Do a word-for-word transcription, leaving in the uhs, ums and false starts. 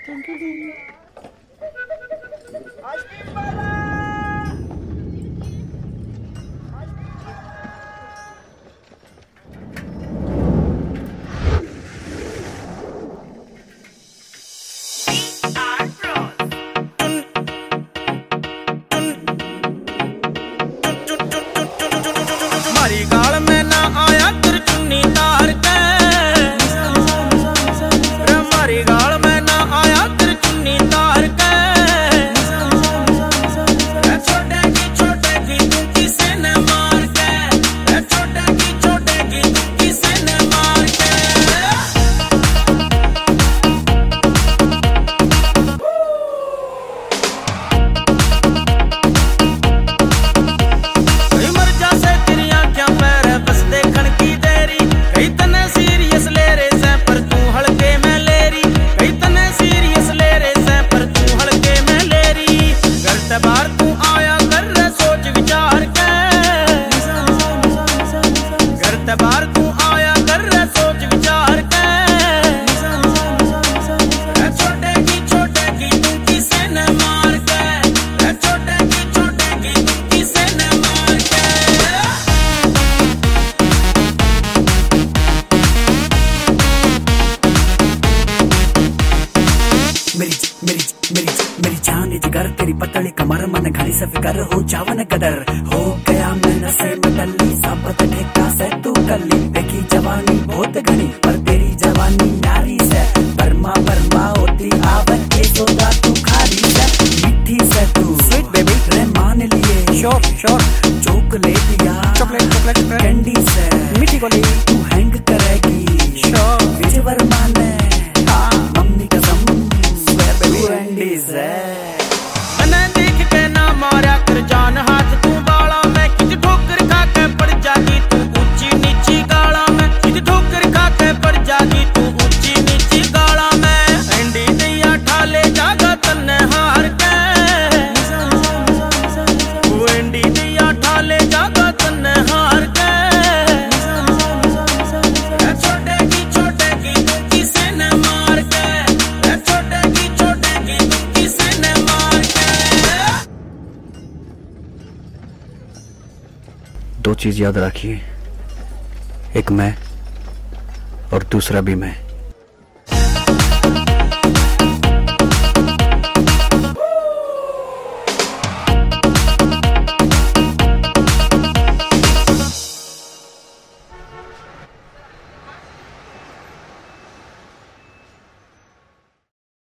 हमारी गाल में ना आया कर चुन्नी तार के, हमारी गाल में ना आया कर चुन्नी तार के। छोटे की छोटे की तू किसे न मार के, छोटे की छोटे की तू किसे न मार के। मर जा से तेरिया क्या पैर बस देखन की देरी, कई तने सीरियस ले रे से पर तू हल्के में लेरी, कई तने सीरियस ले रे से पर तू हल्के में लेरी। घर से बाहर तू आया कर रे सोच विचार के, घर से बाहर तू आया कर रे सोच विचार के। छोटे की छोटे की तू किसे न मार के, छोटे की छोटे की तू किसे न मार के। मेरी मेरी मेरी मेरी जान जिगर तेरी पतली कमर मन घनी से फिकर हो जावन कदर हो गया मैं नशे में डली साबत ठेका से तू कली देखी जवानी बहुत घनी पर तेरी जवानी नारी से बर्मा बर्मा होती आवत के सोदा तू खारी से मिठी से तू स्वीट बेबी रे मान लिए श्योर श्योर चॉकलेट या चॉकलेट चॉकलेट कैंडी से मिठी गोली तू हैंग करेगी श्योर विजय वर्मा ने मम्मी कसम मैंने देख के ना मारा कर जान हाथ तू बाला में, कित ठोकर खा के पड़ जागी तू ऊंची नीची गाला में, कित ठोकर खा के पड़ जागी तू ऊंची नीची गाला में। एंडी दैया ठाले जागा तन्ने हार के, वो एंडी दैया ठाले जागा तन्ने हार के। छोटे की छोटे की तू किसे न मार के, छोटे की छोटे की तू किसे न मार के। दो चीज याद रखिए, एक मैं और दूसरा भी मैं।